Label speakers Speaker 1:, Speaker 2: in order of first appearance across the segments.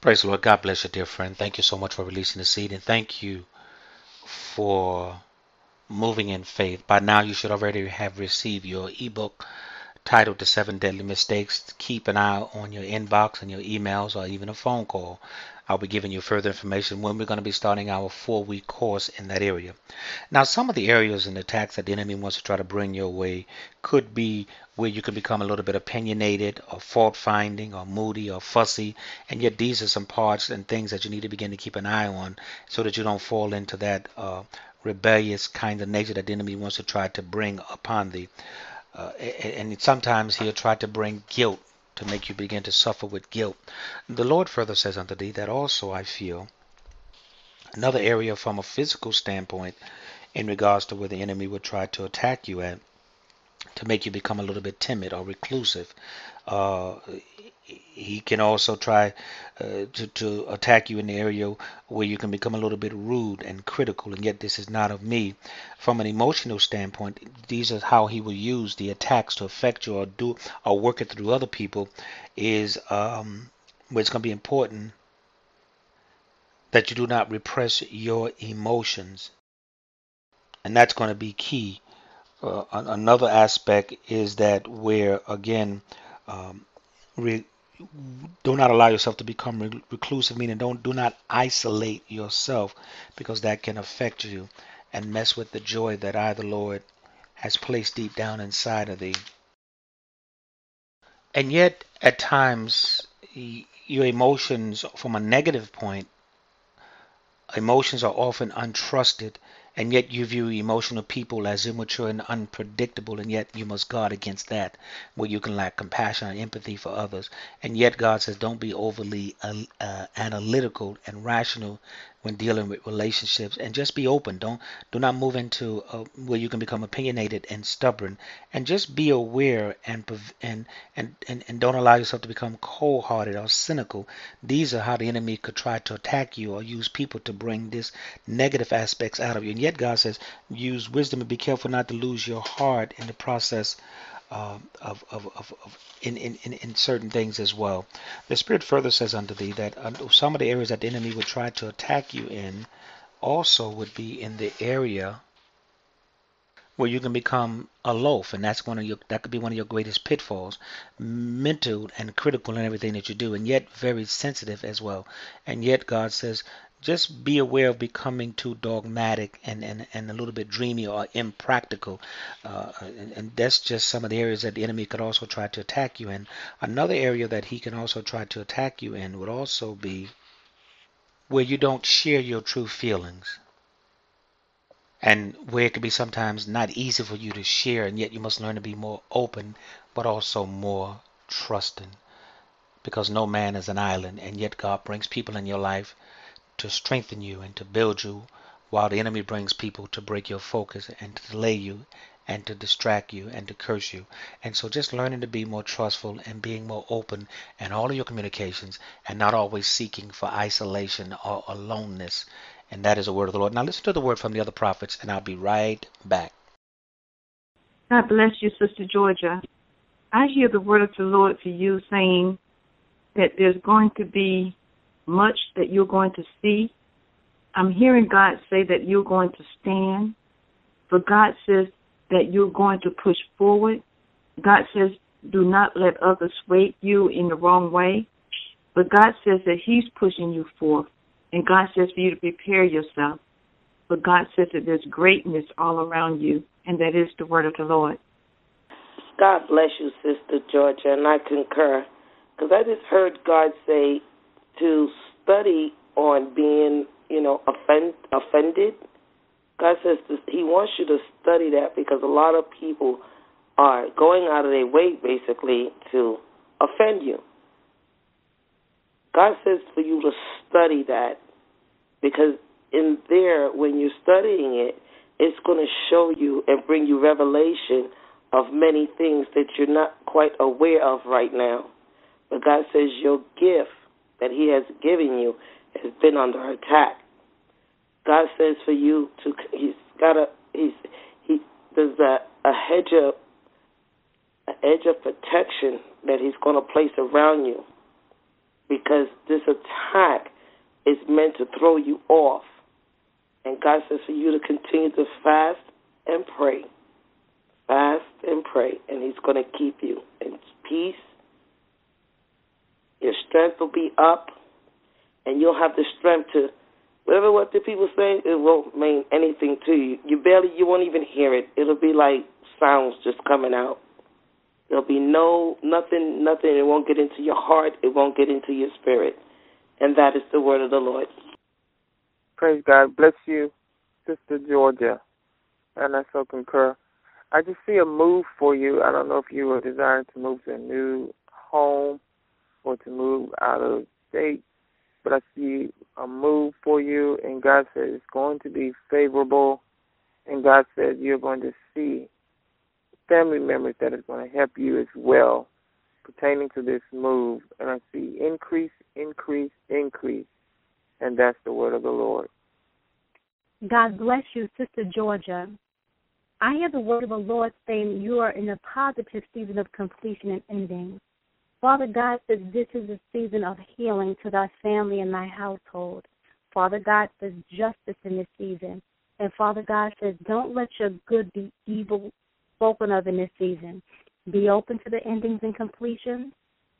Speaker 1: Praise the Lord. God bless you, dear friend. Thank you so much for releasing the seed, and thank you for moving in faith. By now, you should already have received your ebook titled The Seven Deadly Mistakes. Keep an eye on your inbox and your emails or even a phone call. I'll be giving you further information when we're going to be starting our 4-week course in that area. Now, some of the areas and attacks that the enemy wants to try to bring your way could be where you can become a little bit opinionated or fault finding or moody or fussy. And yet, these are some parts and things that you need to begin to keep an eye on so that you don't fall into that rebellious kind of nature that the enemy wants to try to bring upon thee. And sometimes he'll try to bring guilt to make you begin to suffer with guilt. The Lord further says unto thee that also I feel another area from a physical standpoint in regards to where the enemy would try to attack you at to make you become a little bit timid or reclusive. Uh, he can also try to attack you in the area where you can become a little bit rude and critical, and yet this is not of me. From an emotional standpoint, these are how he will use the attacks to affect you or do or work it through other people. Is where it's going to be important that you do not repress your emotions, and that's going to be key. Another aspect is that where again, um, re- do not allow yourself to become reclusive, meaning do not isolate yourself because that can affect you and mess with the joy that I, the Lord, has placed deep down inside of thee. And yet, at times, your emotions, from a negative point, emotions are often untrusted, and yet you view emotional people as immature and unpredictable, and yet you must guard against that, where you can lack compassion and empathy for others. And yet God says, don't be overly analytical and rational when dealing with relationships, and just be open. Do not move into where you can become opinionated and stubborn, and just be aware and don't allow yourself to become cold-hearted or cynical. These are how the enemy could try to attack you or use people to bring this negative aspects out of you. And yet God says, use wisdom and be careful not to lose your heart in the process of in certain things as well. The Spirit further says unto thee that some of the areas that the enemy would try to attack you in also would be in the area where you can become a loaf, and that could be one of your greatest pitfalls, mental and critical in everything that you do, and yet very sensitive as well. And yet God says, just be aware of becoming too dogmatic and a little bit dreamy or impractical. And that's just some of the areas that the enemy could also try to attack you in. Another area that he can also try to attack you in would also be where you don't share your true feelings, and where it can be sometimes not easy for you to share, and yet you must learn to be more open but also more trusting, because no man is an island, and yet God brings people in your life to strengthen you and to build you, while the enemy brings people to break your focus and to delay you and to distract you and to curse you. And so just learning to be more trustful and being more open in all of your communications, and not always seeking for isolation or aloneness. And that is a word of the Lord. Now listen to the word from the other prophets, and I'll be right back.
Speaker 2: God bless you, Sister Georgia. I hear the word of the Lord for you saying that there's going to be much that you're going to see. I'm hearing God say that you're going to stand. But God says that you're going to push forward. God says do not let others sway you in the wrong way. But God says that He's pushing you forth. And God says for you to prepare yourself. But God says that there's greatness all around you. And that is the word of the Lord.
Speaker 3: God bless you, Sister Georgia, and I concur. Because I just heard God say to study on being, offended. God says He wants you to study that, because a lot of people are going out of their way, basically, to offend you. God says for you to study that, because in there, when you're studying it, it's going to show you and bring you revelation of many things that you're not quite aware of right now. But God says your gift that He has given you has been under attack. God says for you to, there's a hedge of protection that He's going to place around you. because this attack is meant to throw you off. And God says for you to continue to fast and pray. Fast and pray, and He's going to keep you in peace. Your strength will be up, and you'll have the strength to, whatever what the people say, it won't mean anything to you. You won't even hear it. It'll be like sounds just coming out. There'll be nothing. It won't get into your heart. It won't get into your spirit. And that is the word of the Lord.
Speaker 4: Praise God. Bless you, Sister Georgia. And I so concur. I just see a move for you. I don't know if you are desiring to move to a new home or to move out of state, but I see a move for you, and God said it's going to be favorable, and God said you're going to see family members that is going to help you as well pertaining to this move. And I see increase, and that's the word of the Lord.
Speaker 5: God bless you, Sister Georgia. I hear the word of the Lord saying you are in a positive season of completion and ending. Father God says this is a season of healing to thy family and thy household. Father God says justice in this season. And Father God says don't let your good be evil spoken of in this season. Be open to the endings and completions.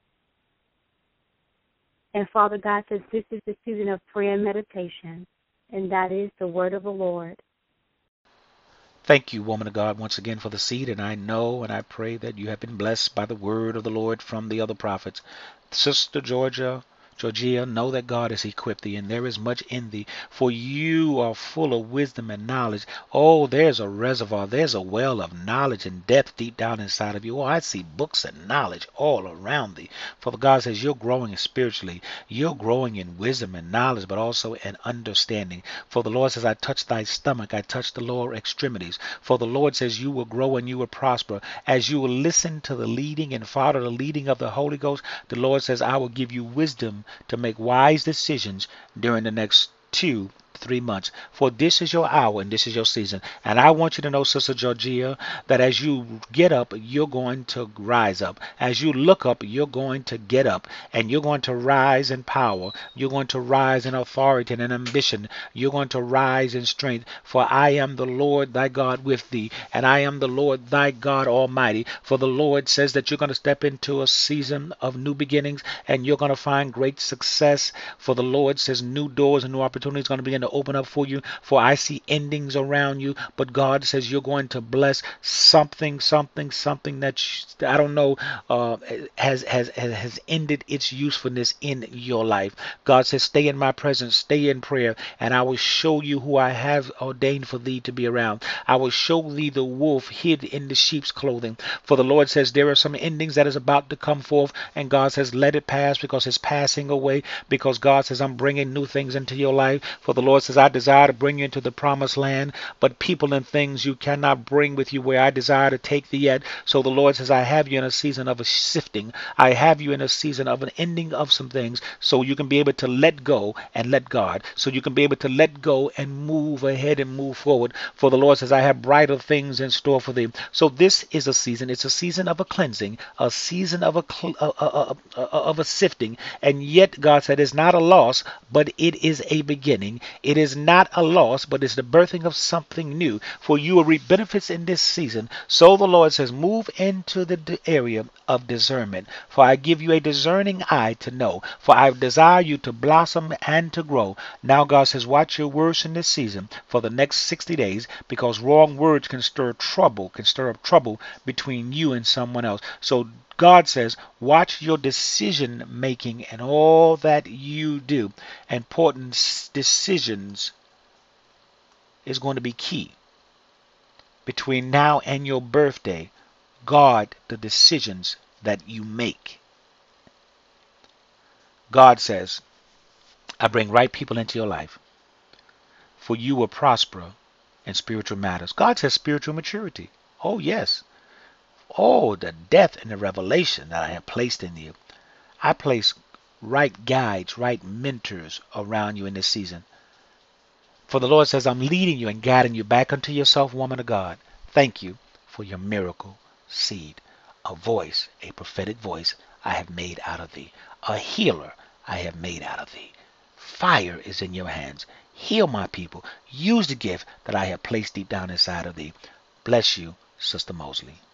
Speaker 5: And Father God says this is the season of prayer and meditation. And that is the word of the Lord.
Speaker 1: Thank you, woman of God, once again for the seed, and I know and I pray that you have been blessed by the word of the Lord from the other prophets. Sister Georgia, know that God has equipped thee, and there is much in thee, for you are full of wisdom and knowledge. Oh, there's a reservoir, there's a well of knowledge and depth deep down inside of you. Oh, I see books and knowledge all around thee. For God says you're growing spiritually, you're growing in wisdom and knowledge, but also in understanding. For the Lord says, I touch thy stomach, I touch the lower extremities. For the Lord says you will grow and you will prosper. As you will listen to the leading and follow the leading of the Holy Ghost, the Lord says, I will give you wisdom to make wise decisions during the next 2-3 months. For this is your hour and this is your season. And I want you to know, Sister Georgia, that as you get up, you're going to rise up. As you look up, you're going to get up. And you're going to rise in power. You're going to rise in authority and in ambition. You're going to rise in strength. For I am the Lord thy God with thee. And I am the Lord thy God Almighty. For the Lord says that you're going to step into a season of new beginnings. And you're going to find great success. For the Lord says new doors and new opportunities are going to begin to open up for you. For I see endings around you. But God says you're going to bless something that I don't know has ended its usefulness in your life. God says stay in my presence, stay in prayer, and I will show you who I have ordained for thee to be around. I will show thee the wolf hid in the sheep's clothing. For the Lord says there are some endings that is about to come forth, and God says let it pass because it's passing away, because God says I'm bringing new things into your life. For the Lord says I desire to bring you into the promised land, but people and things you cannot bring with you where I desire to take thee yet. So the Lord says I have you in a season of a sifting. I have you in a season of an ending of some things, so you can be able to let go and let God, so you can be able to let go and move ahead and move forward. For the Lord says I have brighter things in store for thee. So this is a season. It's a season of a cleansing, a season of a sifting, and yet God said it's not a loss, but it is a beginning. It is not a loss, but it's the birthing of something new. For you will reap benefits in this season. So the Lord says move into the area of discernment. For I give you a discerning eye to know. For I desire you to blossom and to grow. Now God says watch your words in this season for the next 60 days, because wrong words can stir up trouble between you and someone else. So God says, watch your decision making and all that you do. Important decisions is going to be key. Between now and your birthday, guard the decisions that you make. God says, I bring right people into your life, for you will prosper in spiritual matters. God says spiritual maturity. Oh, yes. Oh, the depth and the revelation that I have placed in you. I place right guides, right mentors around you in this season. For the Lord says, I'm leading you and guiding you back unto yourself, woman of God. Thank you for your miracle seed. A voice, a prophetic voice I have made out of thee. A healer I have made out of thee. Fire is in your hands. Heal my people. Use the gift that I have placed deep down inside of thee. Bless you, Sister Mosley.